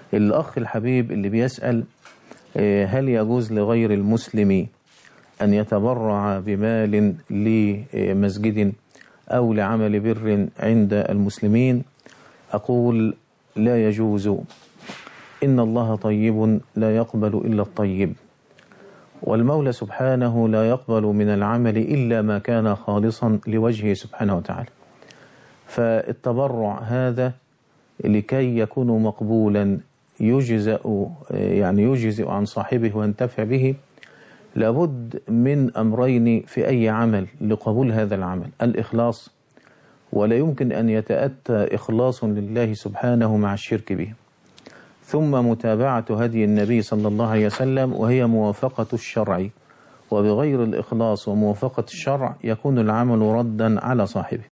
الأخ الحبيب اللي بيسأل هل يجوز لغير المسلم أن يتبرع بمال لمسجد أو لعمل بر عند المسلمين؟ أقول لا يجوز. إن الله طيب لا يقبل إلا الطيب، والمولى سبحانه لا يقبل من العمل إلا ما كان خالصا لوجهه سبحانه وتعالى. فالتبرع هذا لكي يكون مقبولا يجزئ عن صاحبه وينتفع به، لابد من أمرين في أي عمل لقبول هذا العمل: الإخلاص، ولا يمكن أن يتأتى إخلاص لله سبحانه مع الشرك به، ثم متابعة هدي النبي صلى الله عليه وسلم وهي موافقة الشرع، وبغير الإخلاص وموافقة الشرع يكون العمل ردا على صاحبه.